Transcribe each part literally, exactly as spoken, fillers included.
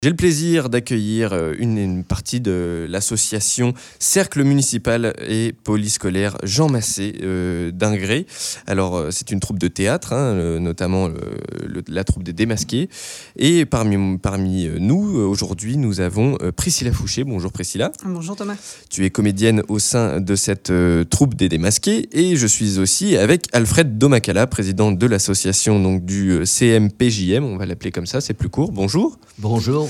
J'ai le plaisir d'accueillir une, une partie de l'association Cercle municipal et polyscolaire Jean Massé euh, d'Ingré. Alors, c'est une troupe de théâtre, hein, le, notamment le, le, la troupe des Démasqués. Et parmi, parmi nous, aujourd'hui, nous avons Priscilla Fouché. Bonjour Priscilla. Bonjour Thomas. Tu es comédienne au sein de cette euh, troupe des Démasqués. Et je suis aussi avec Alfred Domakala, président de l'association donc, du C M P J M. On va l'appeler comme ça, c'est plus court. Bonjour. Bonjour.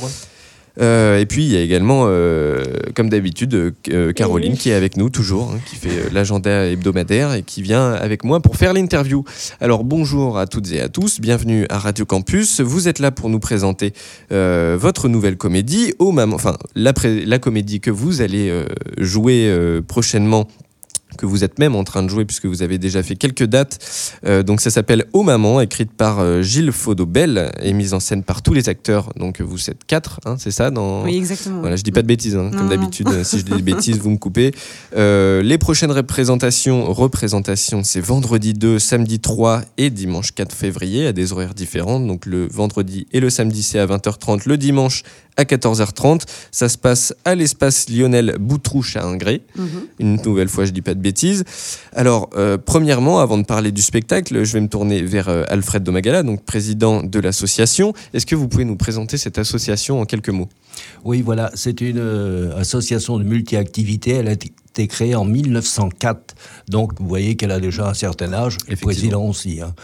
Euh, et puis il y a également, euh, comme d'habitude, euh, Caroline oui. qui est avec nous toujours, hein, qui fait euh, l'agenda hebdomadaire et qui vient avec moi pour faire l'interview. Alors bonjour à toutes et à tous, bienvenue à Radio Campus. Vous êtes là pour nous présenter euh, votre nouvelle comédie, au Maman, enfin la, pré- la comédie que vous allez euh, jouer euh, prochainement, que vous êtes même en train de jouer puisque vous avez déjà fait quelques dates. Euh, donc ça s'appelle Oh Maman, écrite par euh, Gilles Faudobel et mise en scène par tous les acteurs. Donc vous êtes quatre, hein, c'est ça dans... Oui, exactement. Voilà, je dis pas de bêtises, hein, Non, comme non. d'habitude. Si je dis des bêtises, vous me coupez. Euh, les prochaines représentations, représentations, c'est vendredi deux, samedi trois et dimanche quatre février à des horaires différents. Donc le vendredi et le samedi c'est à vingt heures trente, le dimanche à quatorze heures trente. Ça se passe à l'espace Lionel Boutrouche à Ingré. Mm-hmm. Une nouvelle fois, je dis pas de bêtises. Alors, euh, premièrement, avant de parler du spectacle, je vais me tourner vers euh, Alfred Domakala, donc président de l'association. Est-ce que vous pouvez nous présenter cette association en quelques mots ? Oui, voilà, c'est une euh, association de multi-activités. Elle a été créée en mille neuf cent quatre. Donc, vous voyez qu'elle a déjà un certain âge. Le président aussi, hein.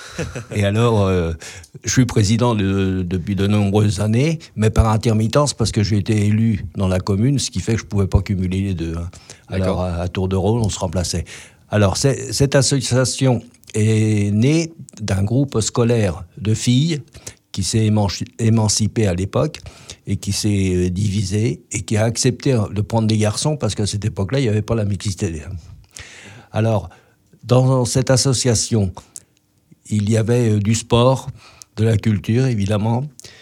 Et alors, euh, je suis président de, depuis de nombreuses années, mais par intermittence, parce que j'ai été élu dans la commune, ce qui fait que je ne pouvais pas cumuler les deux. Hein. Alors, à, à tour de rôle, on se remplaçait. Alors, c'est, cette association est née d'un groupe scolaire de filles qui s'est émanci- émancipé à l'époque et qui s'est divisé et qui a accepté de prendre des garçons parce qu'à cette époque-là, il n'y avait pas la mixité. Alors, dans cette association, il y avait du sport, de la culture, évidemment.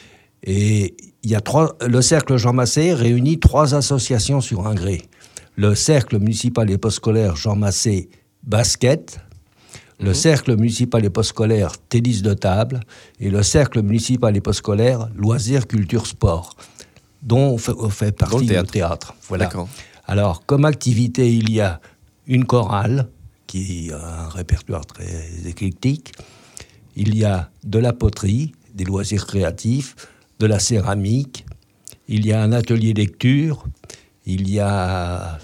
Et il y a trois, le Cercle Jean Massé réunit trois associations sur Ingré. Le Cercle municipal et postscholaire Jean Massé Basket, mmh. le Cercle municipal et postscholaire Tennis de table et le Cercle municipal et postscholaire Loisirs, Culture, Sport, dont on fait, on fait partie le théâtre. théâtre. Voilà. D'accord. Alors, comme activité, il y a une chorale, qui a un répertoire très éclectique. Il y a de la poterie, des loisirs créatifs, de la céramique. Il y a un atelier lecture. Il y a...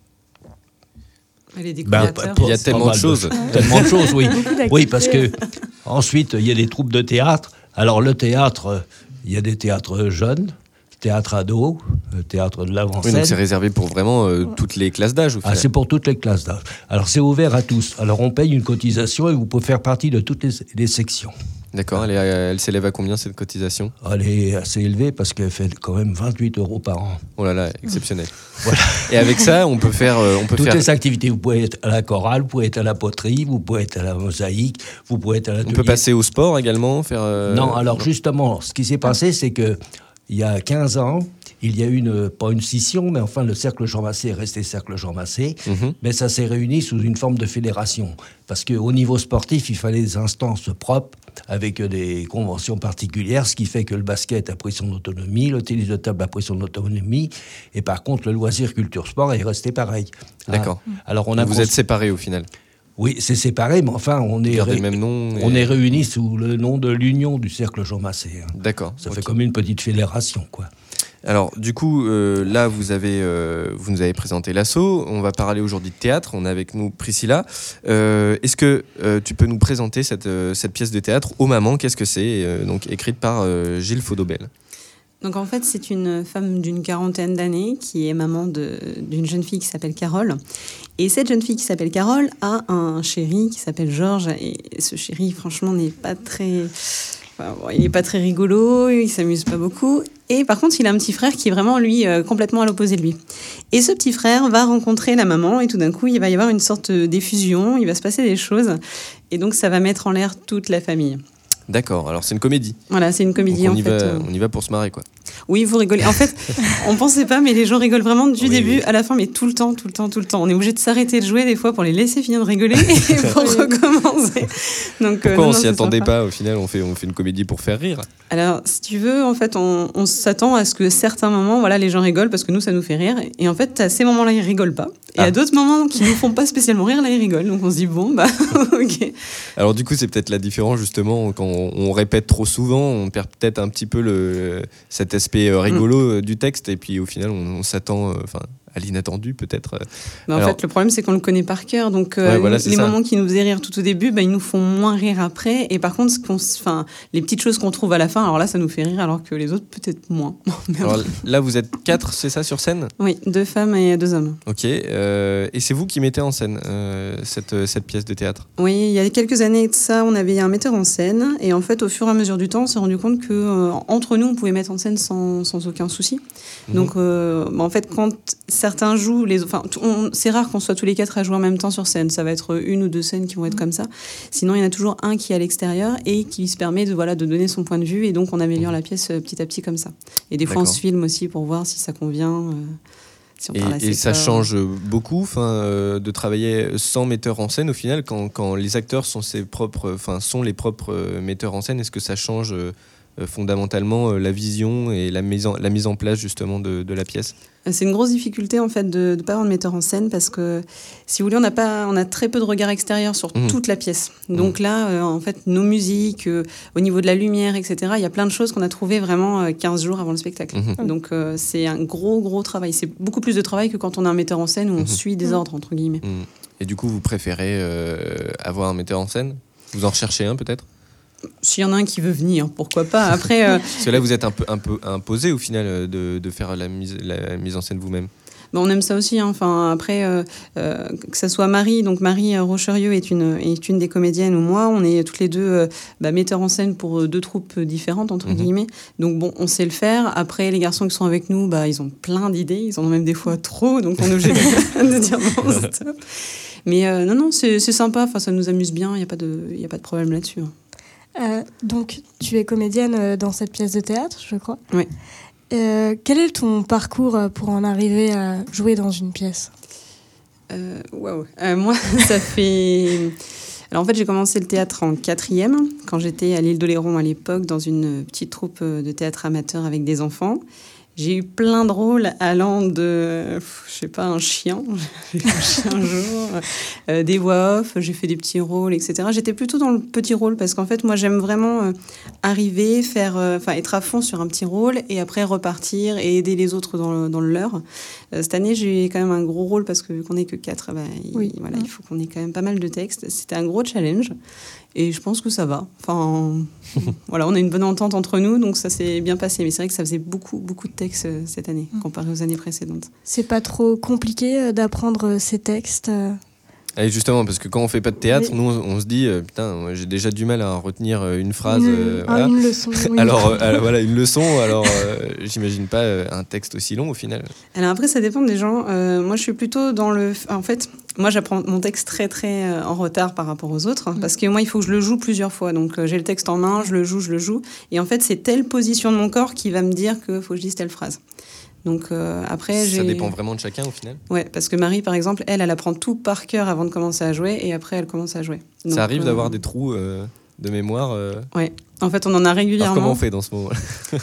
Les décorateurs. Ben, il y a tellement de choses. Tellement de choses, oui. Oui, parce que ensuite, il y a des troupes de théâtre. Alors, le théâtre, il y a des théâtres jeunes, théâtre ado, théâtre de l'avant-scène. Oui, donc c'est réservé pour vraiment euh, toutes les classes d'âge. Ah, c'est pour toutes les classes d'âge. Alors c'est ouvert à tous. Alors on paye une cotisation et vous pouvez faire partie de toutes les, les sections. D'accord, elle, est, elle s'élève à combien cette cotisation ? Elle est assez élevée parce qu'elle fait quand même vingt-huit euros par an. Oh là là, exceptionnel. Voilà. Et avec ça, on peut faire... Euh, on peut toutes faire... les activités, vous pouvez être à la chorale, vous pouvez être à la poterie, vous pouvez être à la mosaïque, vous pouvez être à l'atelier. On peut passer au sport également faire, euh... Non, alors non. Justement, ce qui s'est passé, c'est que il y a quinze ans, il y a eu, une, pas une scission, mais enfin le Cercle Jean Massé est resté Cercle Jean Massé, mm-hmm. mais ça s'est réuni sous une forme de fédération. Parce qu'au niveau sportif, il fallait des instances propres, avec des conventions particulières, ce qui fait que le basket a pris son autonomie, le tennis de table a pris son autonomie, et par contre, le loisir culture sport est resté pareil. D'accord. Ah, alors on a vous cons... êtes séparés au final ? Oui, c'est séparé, mais enfin, on est, ré... le même nom et... on est réunis sous le nom de l'Union du Cercle Jean Massé. Hein. D'accord. Ça okay. fait comme une petite fédération, quoi. Alors, du coup, euh, là, vous, avez, euh, vous nous avez présenté l'asso. On va parler aujourd'hui de théâtre. On a avec nous Priscilla. Euh, est-ce que euh, tu peux nous présenter cette, euh, cette pièce de théâtre, Oh Maman, qu'est-ce que c'est euh, donc, écrite par euh, Gilles Faudobel. Donc en fait, c'est une femme d'une quarantaine d'années qui est maman de, d'une jeune fille qui s'appelle Carole. Et cette jeune fille qui s'appelle Carole a un chéri qui s'appelle Georges. Et ce chéri, franchement, n'est pas très... Enfin, bon, il n'est pas très rigolo, il ne s'amuse pas beaucoup. Et par contre, il a un petit frère qui est vraiment, lui, euh, complètement à l'opposé de lui. Et ce petit frère va rencontrer la maman et tout d'un coup, il va y avoir une sorte d'effusion, il va se passer des choses. Et donc, ça va mettre en l'air toute la famille. D'accord, alors c'est une comédie. Voilà, c'est une comédie donc on en y fait. Va, euh... On y va pour se marrer, quoi. Oui, vous rigolez. En fait, on pensait pas, mais les gens rigolent vraiment du oui, début oui. à la fin, mais tout le temps, tout le temps, tout le temps. On est obligé de s'arrêter de jouer des fois pour les laisser finir de rigoler et pour recommencer. Donc, Pourquoi euh, non, on non, s'y attendait sympa. pas? Au final, on fait, on fait une comédie pour faire rire. Alors, si tu veux, en fait, on, on s'attend à ce que certains moments, voilà, les gens rigolent parce que nous, ça nous fait rire. Et en fait, à ces moments-là, ils rigolent pas. Et ah. à d'autres moments qui nous font pas spécialement rire, là, ils rigolent. Donc, on se dit, bon, bah, ok. Alors, du coup, c'est peut-être la différence, justement, quand on, on répète trop souvent, on perd peut-être un petit peu le, cet aspect rigolo mm. du texte. Et puis, au final, on, on s'attend, enfin, à l'inattendu, peut-être. Bah, en Alors, fait, le problème, c'est qu'on le connaît par cœur. Donc, euh, ouais, voilà, les ça. moments qui nous faisaient rire tout au début, bah, ils nous font moins rire après. Et par contre, ce qu'on, enfin, les petites choses qu'on trouve à la fin, alors là, ça nous fait rire, alors que les autres, peut-être moins. Alors, là, vous êtes quatre, c'est ça, sur scène? Oui, deux femmes et deux hommes. Ok. Euh, et c'est vous qui mettez en scène euh, cette, cette pièce de théâtre? Oui, il y a quelques années de ça, on avait un metteur en scène. Et en fait, au fur et à mesure du temps, on s'est rendu compte que euh, entre nous, on pouvait mettre en scène sans, sans aucun souci. Mmh. Donc, euh, bah, en fait, quand certains jouent, les, enfin, on, c'est rare qu'on soit tous les quatre à jouer en même temps sur scène. Ça va être une ou deux scènes qui vont être mmh. comme ça. Sinon, il y en a toujours un qui est à l'extérieur et qui se permet de, voilà, de donner son point de vue. Et donc, on améliore la pièce petit à petit comme ça. Et des D'accord. fois, on se filme aussi pour voir si ça convient. Euh, si on et et ça change beaucoup euh, de travailler sans metteur en scène au final, quand, quand les acteurs sont, ses propres, sont les propres metteurs en scène. Est-ce que ça change euh, fondamentalement la vision et la mise en, la mise en place justement de, de la pièce? C'est une grosse difficulté en fait de ne pas avoir de metteur en scène parce que si vous voulez on a pas on a très peu de regard extérieur sur mmh. toute la pièce. Donc mmh. là euh, en fait nos musiques euh, au niveau de la lumière et cetera il y a plein de choses qu'on a trouvées vraiment euh, quinze jours avant le spectacle. Mmh. Donc euh, c'est un gros gros travail. C'est beaucoup plus de travail que quand on a un metteur en scène où on mmh. suit des ordres entre guillemets. Mmh. Et du coup vous préférez euh, avoir un metteur en scène? Vous en recherchez un peut-être? S'il y en a un qui veut venir, pourquoi pas. Après, euh... Parce que là, vous êtes un peu, un peu imposé au final de, de faire la mise, la mise en scène vous-même. Ben, on aime ça aussi. Hein. Enfin, après, euh, euh, que ça soit Marie, donc Marie Rocherieux est une, est une des comédiennes, ou moi, on est toutes les deux euh, bah, metteurs en scène pour deux troupes différentes, entre mmh. guillemets. Donc bon, on sait le faire. Après, les garçons qui sont avec nous, bah, ils ont plein d'idées. Ils en ont même des fois trop, donc on est obligé de, de dire bon, stop. Mais euh, non, non, c'est, c'est sympa. Enfin, ça nous amuse bien. Il n'y a pas de, il n'y a pas de problème là-dessus. Hein. Euh, donc, tu es comédienne dans cette pièce de théâtre, je crois. Oui. Euh, quel est ton parcours pour en arriver à jouer dans une pièce? euh, wow. euh, Moi, ça fait... Alors en fait, j'ai commencé le théâtre en quatrième, quand j'étais à l'île d'Oléron à l'époque, dans une petite troupe de théâtre amateur avec des enfants. J'ai eu plein de rôles allant de, je sais pas, un chien, j'ai fait un chien un jour, euh, des voix off, j'ai fait des petits rôles, et cetera. J'étais plutôt dans le petit rôle parce qu'en fait, moi, j'aime vraiment euh, arriver, faire, enfin, euh, être à fond sur un petit rôle et après repartir et aider les autres dans le, dans le leur. Euh, cette année, j'ai eu quand même un gros rôle parce que vu qu'on n'est que quatre, bah, oui. il, voilà, il faut qu'on ait quand même pas mal de textes. C'était un gros challenge. Et je pense que ça va. Enfin, voilà, on a une bonne entente entre nous, donc ça s'est bien passé. Mais c'est vrai que ça faisait beaucoup, beaucoup de textes euh, cette année, mmh. comparé aux années précédentes. C'est pas trop compliqué euh, d'apprendre ces textes euh... Et justement, parce que quand on fait pas de théâtre, oui. nous, on, on se dit, euh, putain, moi, j'ai déjà du mal à retenir une phrase. Une, euh, voilà. ah, une leçon. Oui. alors, euh, alors, voilà, une leçon. Alors, euh, j'imagine pas euh, un texte aussi long au final. Alors après, ça dépend des gens. Euh, moi, je suis plutôt dans le. En fait, moi, j'apprends mon texte très, très euh, en retard par rapport aux autres, hein, mmh. parce que moi, il faut que je le joue plusieurs fois. Donc, euh, j'ai le texte en main, je le joue, je le joue, et en fait, c'est telle position de mon corps qui va me dire qu'il faut que je dise telle phrase. Donc euh, après, ça j'ai... dépend vraiment de chacun au final. Ouais, parce que Marie, par exemple, elle, elle apprend tout par cœur avant de commencer à jouer, et après, elle commence à jouer. Donc, ça arrive euh... d'avoir des trous euh, de mémoire. Euh... Ouais. En fait, on en a régulièrement. Alors, comment on fait dans ce moment?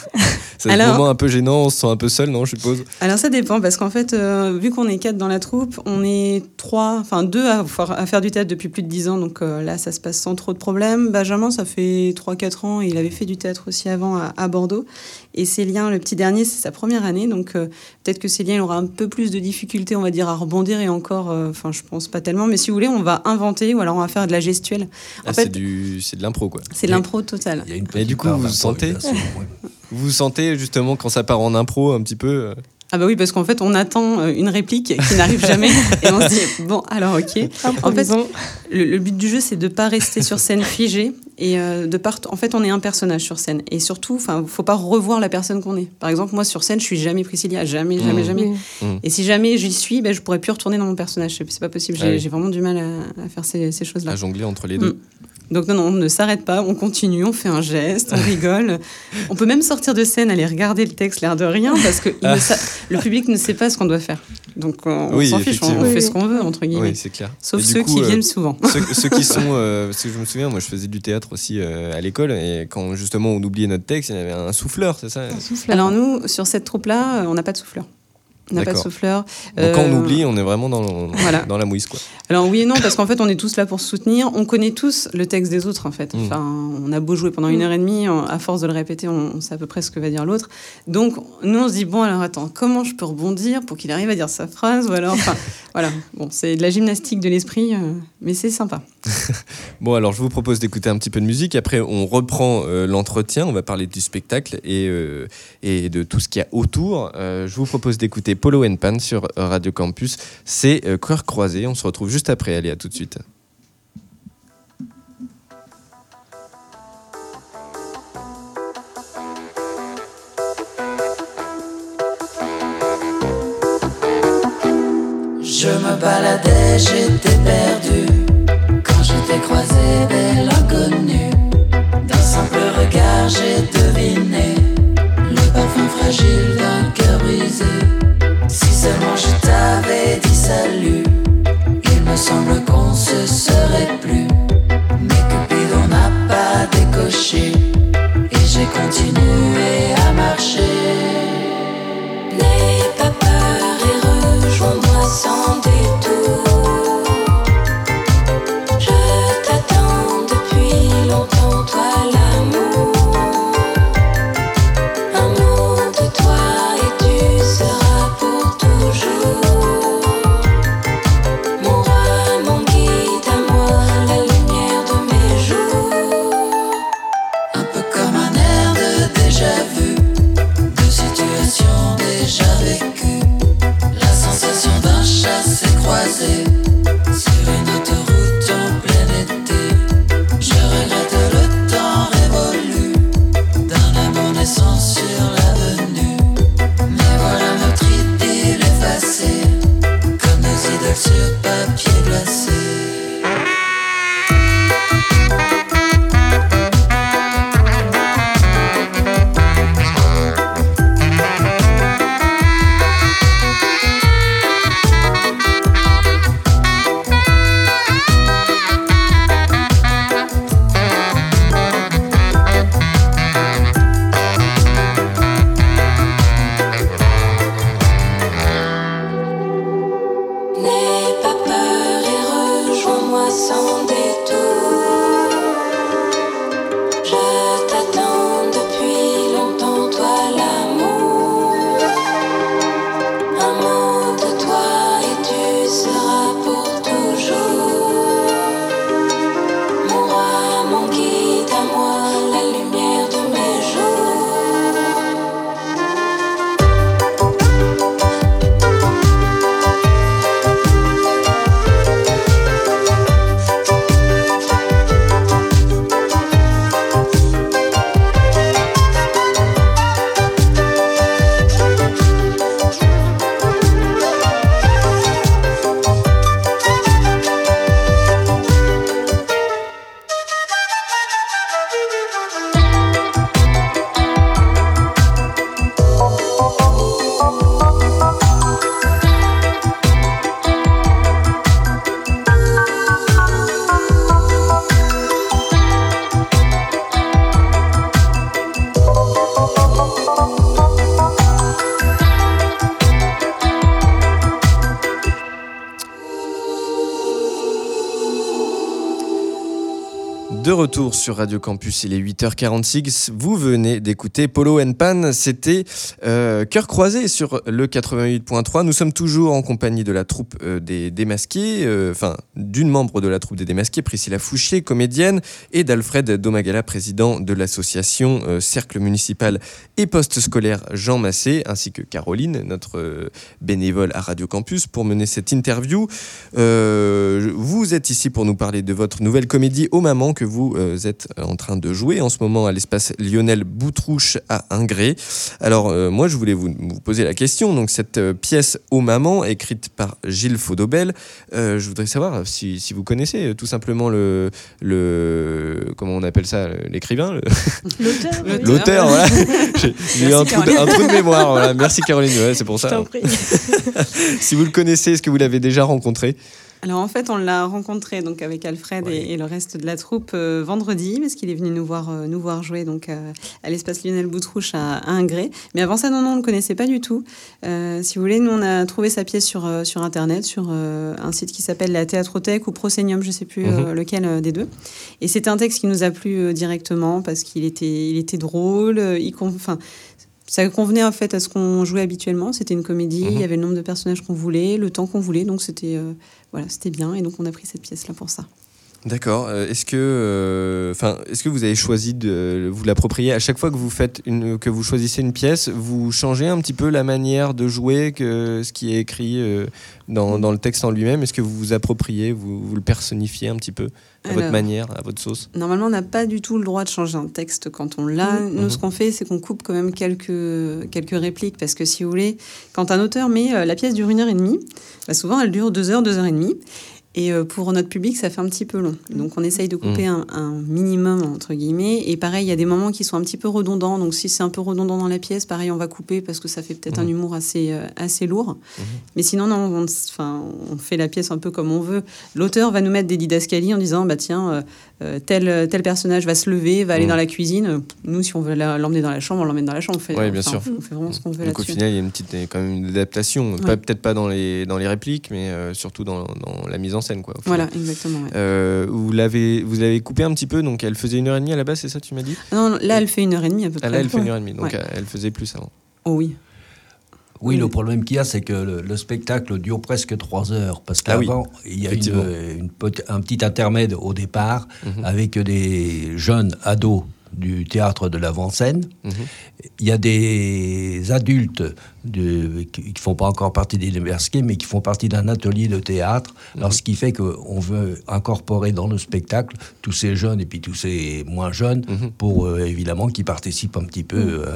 C'est un moment un peu gênant, on se sent un peu seul, non, je suppose? Alors, ça dépend, parce qu'en fait, euh, vu qu'on est quatre dans la troupe, on est trois, enfin deux à, à faire du théâtre depuis plus de dix ans, donc euh, là, ça se passe sans trop de problèmes. Benjamin, ça fait trois quatre ans, et il avait fait du théâtre aussi avant à, à Bordeaux. Et Célien, le petit dernier, c'est sa première année, donc euh, peut-être que Célien, il aura un peu plus de difficultés, on va dire, à rebondir, et encore, enfin, euh, je pense pas tellement, mais si vous voulez, on va inventer, ou alors on va faire de la gestuelle. En ah, fait, c'est, du, c'est de l'impro, quoi. C'est de l'impro totale. Et du coup, vous vous sentez Vous vous sentez justement quand ça part en impro un petit peu? Ah bah oui, parce qu'en fait, on attend une réplique qui n'arrive jamais et on se dit, bon, alors ok. En fait, le, le but du jeu, c'est de ne pas rester sur scène figé et euh, de part... En fait, on est un personnage sur scène. Et surtout, il ne faut pas revoir la personne qu'on est. Par exemple, moi, sur scène, je ne suis jamais Priscilla. Jamais, jamais, mmh. jamais. Mmh. Et si jamais j'y suis, ben, je ne pourrais plus retourner dans mon personnage. Ce n'est pas possible. J'ai, ah oui. j'ai vraiment du mal à, à faire ces, ces choses-là. À jongler entre les deux. Mmh. Donc non, non, on ne s'arrête pas, on continue, on fait un geste, on rigole. On peut même sortir de scène, aller regarder le texte, l'air de rien, parce que il ne sa... le public ne sait pas ce qu'on doit faire. Donc on, oui, on s'en fiche, on, on oui. fait ce qu'on veut, entre guillemets. Oui, c'est clair. Sauf et ceux coup, qui euh, viennent souvent. Ceux, ceux qui sont... Euh, parce que je me souviens, moi je faisais du théâtre aussi euh, à l'école, et quand justement on oubliait notre texte, il y avait un souffleur, c'est ça? Un souffleur. Alors nous, sur cette troupe-là, on n'a pas de souffleur. On n'a pas de D'accord. souffleur. Donc quand on Euh, oublie, on est vraiment dans, le- Voilà. dans la mouise, quoi. Alors oui et non, parce qu'en fait, on est tous là pour se soutenir. On connaît tous le texte des autres, en fait. Mmh. Enfin, on a beau jouer pendant une heure et demie, à force de le répéter, on, on sait à peu près ce que va dire l'autre. Donc, nous, on se dit, bon, alors attends, comment je peux rebondir pour qu'il arrive à dire sa phrase? Ou alors, enfin, voilà. Bon, c'est de la gymnastique de l'esprit, euh, mais c'est sympa. Bon, alors je vous propose d'écouter un petit peu de musique. Après, on reprend euh, l'entretien. On va parler du spectacle et, euh, et de tout ce qu'il y a autour. Euh, je vous propose d'écouter Polo and Pan sur Radio Campus. C'est euh, Cœur croisé. On se retrouve juste après. Allez, à tout de suite. Je me baladais, j'étais perdu. Quand j'étais croisé, belle inconnue. D'un simple regard, j'ai deviné le parfum fragile d'un cœur brisé. Si seulement je t'avais dit salut, il me semble qu'on se serait plus. Mais Cupidon n'a pas décoché, et j'ai continué à marcher. N'aie pas peur et rejoins-moi sans détour. Je t'attends depuis longtemps, toi l'amour. Un mot de toi et tu seras pour toujours. Mon roi, mon guide à moi, la lumière de mes jours. Un peu comme un air de déjà-vu, de situations déjà vécues. La sensation d'un chassé-croisé sur une autoroute en plein été. Je regrette le temps révolu d'un amour naissant sur l'avenue. Mais voilà notre idylle effacée, comme nos idoles sur papier glacé. N'aie pas peur et rejoins-moi sans détour. Je t'attends depuis longtemps, toi l'amour. Un mot de toi et tu seras pour toujours. Mon roi, mon guide à moi, la lumière de mes jours. De retour sur Radio Campus, il est huit heures quarante-six. Vous venez d'écouter Polo and Pan. C'était euh, Cœur croisé sur le quatre-vingt-huit point trois. Nous sommes toujours en compagnie de la troupe euh, des Démasqués, euh, enfin d'une membre de la troupe des Démasqués, Priscilla Fouché, comédienne, et d'Alfred Domagala, président de l'association euh, Cercle municipal et post-scolaire Jean Massé, ainsi que Caroline, notre euh, bénévole à Radio Campus, pour mener cette interview. Euh, vous êtes ici pour nous parler de votre nouvelle comédie Aux Mamans que vous vous euh, êtes en train de jouer en ce moment à l'espace Lionel Boutrouche à Ingré. Alors euh, moi je voulais vous, vous poser la question, donc cette euh, pièce Ô Maman écrite par Gilles Faudobel, euh, je voudrais savoir si, si vous connaissez euh, tout simplement le, le comment on appelle ça, l'écrivain, le... L'auteur. oui. l'auteur, voilà. J'ai, j'ai eu un trou, de, un trou de mémoire, voilà. Merci Caroline, ouais, c'est pour Je ça. t'en prie. Si vous le connaissez, est-ce que vous l'avez déjà rencontré ? Alors en fait, on l'a rencontré donc avec Alfred Ouais. et, et le reste de la troupe euh, vendredi, parce qu'il est venu nous voir, euh, nous voir jouer donc euh, à l'espace Lionel Boutrouche à, à Ingré. Mais avant ça, non, non, on ne le connaissait pas du tout. Euh, si vous voulez, nous, on a trouvé sa pièce sur, euh, sur Internet, sur euh, un site qui s'appelle la Théâtrothèque ou Proscenium, je ne sais plus Mhm. euh, lequel euh, des deux. Et c'était un texte qui nous a plu euh, directement parce qu'il était, il était drôle, euh, il con- enfin, ça convenait en fait à ce qu'on jouait habituellement. C'était une comédie, Mhm. il y avait le nombre de personnages qu'on voulait, le temps qu'on voulait, donc c'était euh, voilà, c'était bien. Et donc on a pris cette pièce là pour ça. D'accord. Euh, est-ce que, enfin, euh, est-ce que vous avez choisi de vous l'approprier à chaque fois que vous faites une, que vous choisissez une pièce, vous changez un petit peu la manière de jouer que ce qui est écrit euh, dans, dans le texte en lui-même. Est-ce que vous vous appropriez, vous, vous le personnifiez un petit peu à votre Alors, manière, à votre sauce? Normalement, on n'a pas du tout le droit de changer un texte quand on l'a. Mhm. Nous, ce qu'on fait, c'est qu'on coupe quand même quelques, quelques répliques. Parce que si vous voulez, quand un auteur met euh, la pièce dure une heure et demie, bah, souvent elle dure deux heures, deux heures et demie. Et euh, pour notre public, ça fait un petit peu long. Donc on essaye de couper un, un minimum, entre guillemets. Et pareil, il y a des moments qui sont un petit peu redondants. Donc si c'est un peu redondant dans la pièce, pareil, on va couper parce que ça fait peut-être Mhm. un humour assez, euh, assez lourd. Mhm. Mais sinon, non, on, enfin, on fait la pièce un peu comme on veut. L'auteur va nous mettre des didascalies en disant, bah tiens, euh, euh, tel, tel personnage va se lever, va aller Mhm. dans la cuisine. Nous, si on veut la- l'emmener dans la chambre, on l'emmène dans la chambre. On fait, Ouais, bien enfin, sûr. On fait vraiment ce qu'on veut Donc au là-dessus. final, il y a une petite, quand même une adaptation, pas, peut-être pas dans les, dans les répliques, mais euh, surtout dans, dans la mise en scène, quoi. au final. Voilà, exactement. ouais. Euh, vous l'avez, vous l'avez coupé un petit peu, donc elle faisait une heure et demie à la base, c'est ça, tu m'as dit? Non, non, là, elle fait une heure et demie à peu Ah, près. là, elle fait Ouais. une heure et demie, donc Ouais. euh, elle faisait plus avant. Oh oui. Oui, Oui. le problème qu'il y a, c'est que le, le spectacle dure presque trois heures. Parce Ah oui, qu'avant, il y a une, effectivement. une pot- un petit intermède au départ Mhm. avec des jeunes ados du théâtre de l'avant-scène. Mhm. Il y a des adultes de, qui ne font pas encore partie des Masqués, mais qui font partie d'un atelier de théâtre. Mhm. Alors, ce qui fait qu'on veut incorporer dans le spectacle tous ces jeunes et puis tous ces moins jeunes Mhm. pour, euh, évidemment, qu'ils participent un petit peu euh,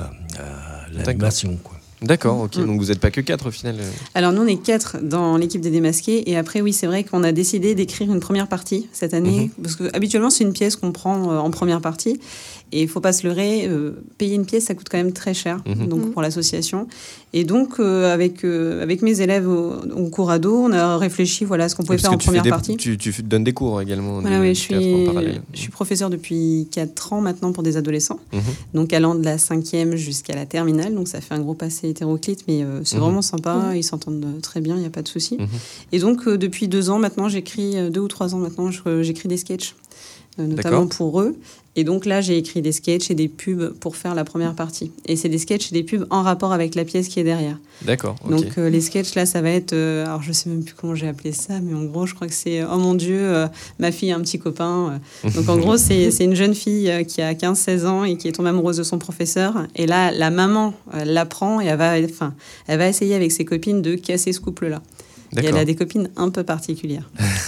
à l'animation, quoi. D'accord, ok. Mm. Donc vous n'êtes pas que quatre au final. euh. Alors nous, on est quatre dans l'équipe des Démasqués. Et après, oui, c'est vrai qu'on a décidé d'écrire une première partie cette année. Parce que habituellement, c'est une pièce qu'on prend euh, en première partie. Et il ne faut pas se leurrer, euh, payer une pièce, ça coûte quand même très cher Mhm. donc, Mhm. pour l'association. Et donc, euh, avec, euh, avec mes élèves au, au cours ado, on a réfléchi voilà, à ce qu'on pouvait Parce faire que en tu fais première des- partie. Tu, tu donnes des cours également. Voilà, de oui, je théâtre suis, en parallèle. je suis professeure depuis quatre ans maintenant pour des adolescents. Mhm. Donc allant de la cinquième jusqu'à la terminale. Donc ça fait un groupe assez hétéroclite, mais euh, c'est Mhm. vraiment sympa. Mhm. Ils s'entendent euh, très bien, il n'y a pas de souci. Mhm. Et donc euh, depuis deux ans maintenant, j'écris, euh, deux ou trois ans maintenant, je- j'écris des sketchs, euh, notamment D'accord. pour eux. Et donc là, j'ai écrit des sketchs et des pubs pour faire la première partie. Et c'est des sketchs et des pubs en rapport avec la pièce qui est derrière. D'accord, ok. Donc euh, les sketchs là, ça va être, euh, alors je sais même plus comment j'ai appelé ça, mais en gros, je crois que c'est oh mon Dieu, euh, ma fille a un petit copain. euh. Donc en gros, c'est c'est une jeune fille euh, qui a quinze seize ans et qui est tombée amoureuse de son professeur. Et là, la maman euh, l'apprend et elle va, enfin, elle va essayer avec ses copines de casser ce couple-là. Et elle D'accord. a des copines un peu particulières.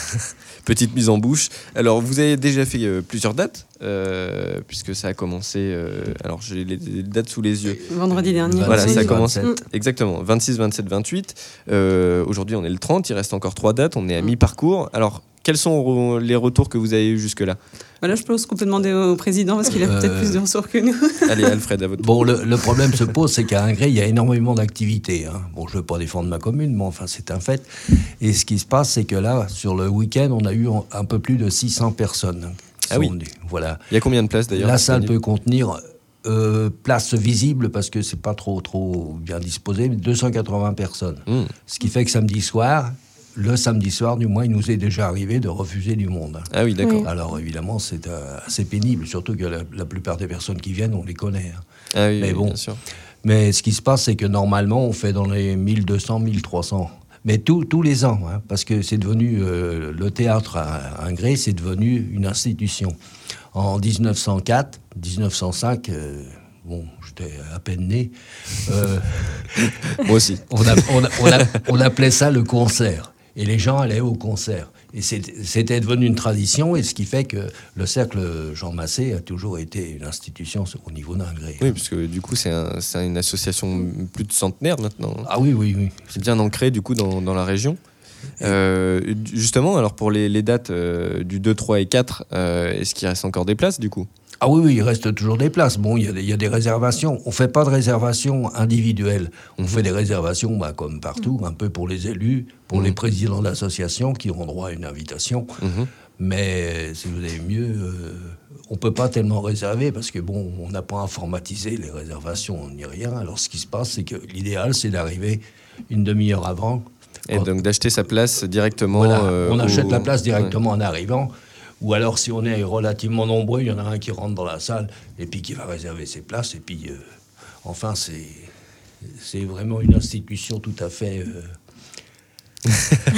Petite mise en bouche. Alors, vous avez déjà fait euh, plusieurs dates, euh, puisque ça a commencé. euh, alors, j'ai les, les dates sous les yeux. Vendredi dernier. Voilà, vingt-six, ça commence. vingt-sept. Exactement, vingt-six, vingt-sept, vingt-huit. Euh, Aujourd'hui, on est le trente, il reste encore trois dates, on est à mi-parcours. Alors, quels sont re- les retours que vous avez eus jusque-là? Voilà, je pense qu'on peut demander au président parce qu'il a peut-être Euh, plus de ressources que nous. Allez, Alfred, à votre Bon, le, le problème se pose, c'est qu'à Ingré, il y a énormément d'activités. Hein. Bon, je ne veux pas défendre ma commune, mais enfin, c'est un fait. Et ce qui se passe, c'est que là, sur le week-end, on a eu en- un peu plus de six cents personnes. qui Ah sont oui. venues. Voilà. Il y a combien de places d'ailleurs La salle disponibles peut contenir, euh, place visible, parce que c'est pas trop, trop bien disposé, mais deux cent quatre-vingts personnes. Mmh. Ce qui fait que samedi soir, le samedi soir, du moins, il nous est déjà arrivé de refuser du monde. Ah oui, d'accord. Oui. Alors évidemment, c'est euh, assez pénible, surtout que la, la plupart des personnes qui viennent, on les connaît. hein. Ah oui, Mais oui, bon. bien sûr. Mais ce qui se passe, c'est que normalement, on fait dans les mille deux cents, mille trois cents. Mais tous tous les ans, hein, parce que c'est devenu, euh, le théâtre à Ingré, c'est devenu une institution. En dix-neuf cent quatre, dix-neuf cent cinq, euh, bon, j'étais à peine né, euh, Moi aussi. on, a- on a- on a- on appelait ça le concert. Et les gens allaient au concert. et c'était devenu une tradition, et ce qui fait que le cercle Jean Massé a toujours été une institution au niveau d'Ingré. Oui, parce que du coup, c'est, un, c'est une association plus de centenaire maintenant. Ah oui, oui, oui. C'est bien ancré du coup dans, dans la région. Euh, justement, alors pour les, les dates euh, du deux, trois et quatre, euh, est-ce qu'il reste encore des places du coup ? Ah oui, oui, il reste toujours des places. Bon, il y a, il y a des réservations. On ne fait pas de réservations individuelles. On mmh. fait des réservations, bah, comme partout, un peu pour les élus, pour mmh. les présidents d'associations qui auront droit à une invitation. Mmh. Mais si vous avez mieux, euh, on ne peut pas tellement réserver parce que, bon, on n'a pas informatisé les réservations ni rien. Alors, ce qui se passe, c'est que l'idéal, c'est d'arriver une demi-heure avant. Et donc d'acheter sa place directement. Voilà, euh, on achète au... la place directement ouais. en arrivant. Ou alors, si on est relativement nombreux, il y en a un qui rentre dans la salle et puis qui va réserver ses places. Et puis, euh, enfin, c'est, c'est vraiment une institution tout à fait... Euh...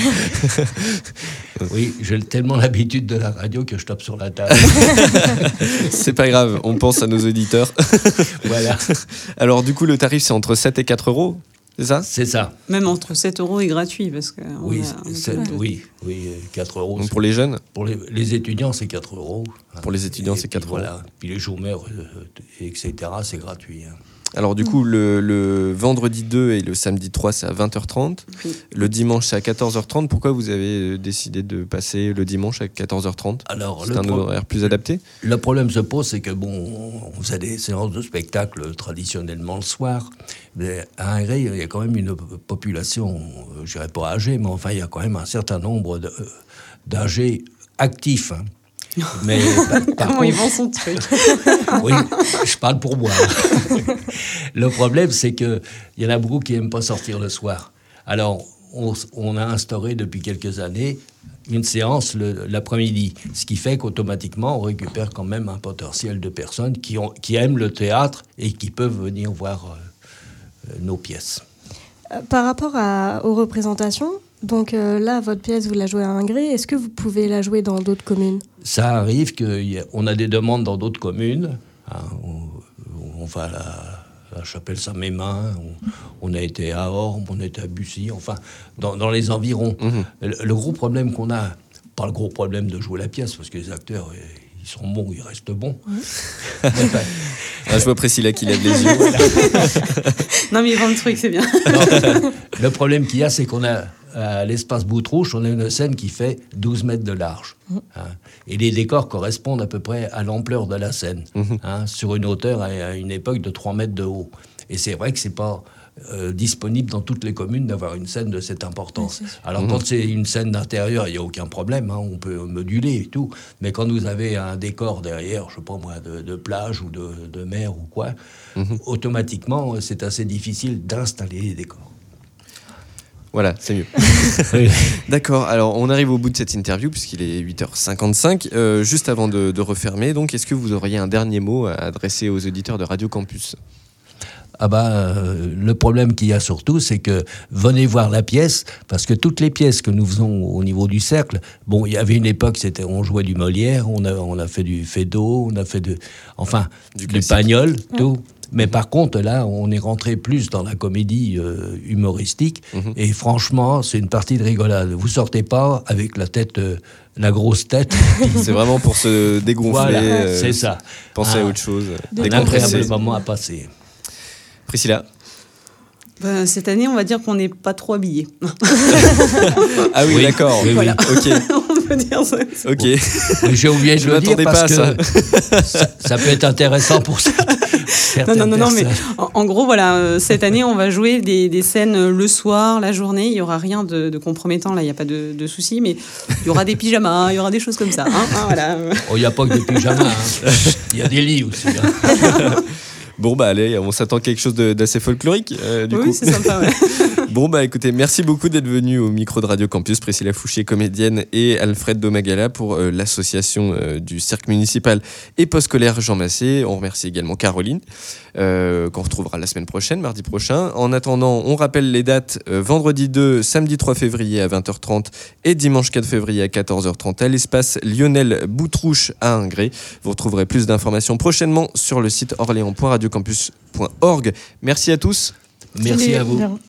oui, j'ai tellement l'habitude de la radio que je tape sur la table. C'est pas grave, on pense à nos auditeurs. Voilà. Alors, du coup, le tarif, c'est entre sept et quatre euros. C'est ça ? C'est ça. Même entre sept euros et gratuit, parce que... Oui, a, sept, oui, oui, quatre euros. Donc pour les jeunes ? Pour les, les étudiants, c'est quatre euros. Pour les étudiants, et c'est quatre euros. Voilà. Puis les chômeurs, euh, et cetera, c'est gratuit. Hein. Alors du coup, le, le vendredi deux et le samedi trois, c'est à vingt heures trente. Oui. Le dimanche, c'est à quatorze heures trente. Pourquoi vous avez décidé de passer le dimanche à quatorze heures trente ? Alors, c'est un pro- horaire plus adapté ? Le problème se pose, c'est que bon, on faisait des séances de spectacle traditionnellement le soir. Mais à Ingré, il y a quand même une population, je dirais pas âgée, mais enfin, il y a quand même un certain nombre de, d'âgés actifs. Hein. Mais par, par Comment contre, il vend son truc ? Oui, je parle pour moi. Le problème, c'est qu'il y en a beaucoup qui n'aiment pas sortir le soir. Alors, on, on a instauré depuis quelques années une séance le, l'après-midi, ce qui fait qu'automatiquement, on récupère quand même un potentiel de personnes qui, ont, qui aiment le théâtre et qui peuvent venir voir euh, nos pièces. Par rapport à, aux représentations, donc euh, là, votre pièce, vous la jouez à Ingré. Est-ce que vous pouvez la jouer dans d'autres communes ? Ça arrive qu'on a des demandes dans d'autres communes. Hein, on, on va à la, la Chapelle-Saint-Mémin, on, on a été à Orbe, on a été à Bussy, enfin, dans, dans les environs. Mmh. Le, le gros problème qu'on a, pas le gros problème de jouer la pièce, parce que les acteurs, ils sont bons, ils restent bons. Mmh. Enfin, ah, je vois Priscilla qui lève les yeux. Voilà. Non, mais ils vendent le truc, c'est bien. Non, le problème qu'il y a, c'est qu'on a, à l'espace Boutrouche, on a une scène qui fait douze mètres de large. Mmh. Hein, et les décors correspondent à peu près à l'ampleur de la scène, mmh. hein, sur une hauteur à, à une époque de trois mètres de haut. Et c'est vrai que c'est pas euh, disponible dans toutes les communes d'avoir une scène de cette importance. Oui, alors mmh. quand c'est une scène d'intérieur, il n'y a aucun problème, hein, on peut moduler et tout. Mais quand vous avez un décor derrière, je sais pas moi, de, de plage ou de, de mer ou quoi, mmh. automatiquement, c'est assez difficile d'installer les décors. Voilà, c'est mieux. Oui. D'accord, alors on arrive au bout de cette interview puisqu'il est huit heures cinquante-cinq. Euh, juste avant de, de refermer, donc, est-ce que vous auriez un dernier mot à adresser aux auditeurs de Radio Campus ? Ah bah, euh, le problème qu'il y a surtout, c'est que venez voir la pièce, parce que toutes les pièces que nous faisons au niveau du cercle, bon, il y avait une époque, c'était, on jouait du Molière, on a, on a fait du Feydeau, on a fait de, enfin, du, du Pagnol, tout. Ouais. Mais par contre, là, on est rentré plus dans la comédie euh, humoristique. Mmh. Et franchement, c'est une partie de rigolade. Vous sortez pas avec la tête, euh, la grosse tête. C'est vraiment pour se dégonfler. Voilà, euh, c'est ça. Penser ah, à autre chose. Un agréable moment à passer. Priscilla ? Ben, cette année, on va dire qu'on n'est pas trop habillés. Ah oui, oui, d'accord. Oui, voilà. Oui. Ok. On peut dire ça. Ok. Mais j'ai oublié de le dire parce que ça. Ça, ça peut être intéressant pour ça. Non, non, non, non, mais en, en gros, voilà, euh, cette année, on va jouer des, des scènes le soir, la journée. Il n'y aura rien de, de compromettant, là, il n'y a pas de, de souci, mais il y aura des pyjamas, il y aura des choses comme ça. Hein, hein, voilà. Oh, il n'y a pas que des pyjamas, hein. Il y a des lits aussi. Hein. Bon, bah allez, on s'attend à quelque chose de, d'assez folklorique, euh, du oui, coup. Oui, c'est sympa, ouais. Bon, bah écoutez, merci beaucoup d'être venu au micro de Radio Campus, Priscilla Fouché, comédienne, et Alfred Domagala pour euh, l'association euh, du cirque municipal et post-scolaire Jean Massé. On remercie également Caroline, euh, qu'on retrouvera la semaine prochaine, mardi prochain. En attendant, on rappelle les dates, euh, vendredi deux, samedi trois février à vingt heures trente et dimanche quatre février à quatorze heures trente à l'espace Lionel Boutrouche à Ingré. Vous retrouverez plus d'informations prochainement sur le site orléans point radio campus point org. Merci à tous. Merci à vous.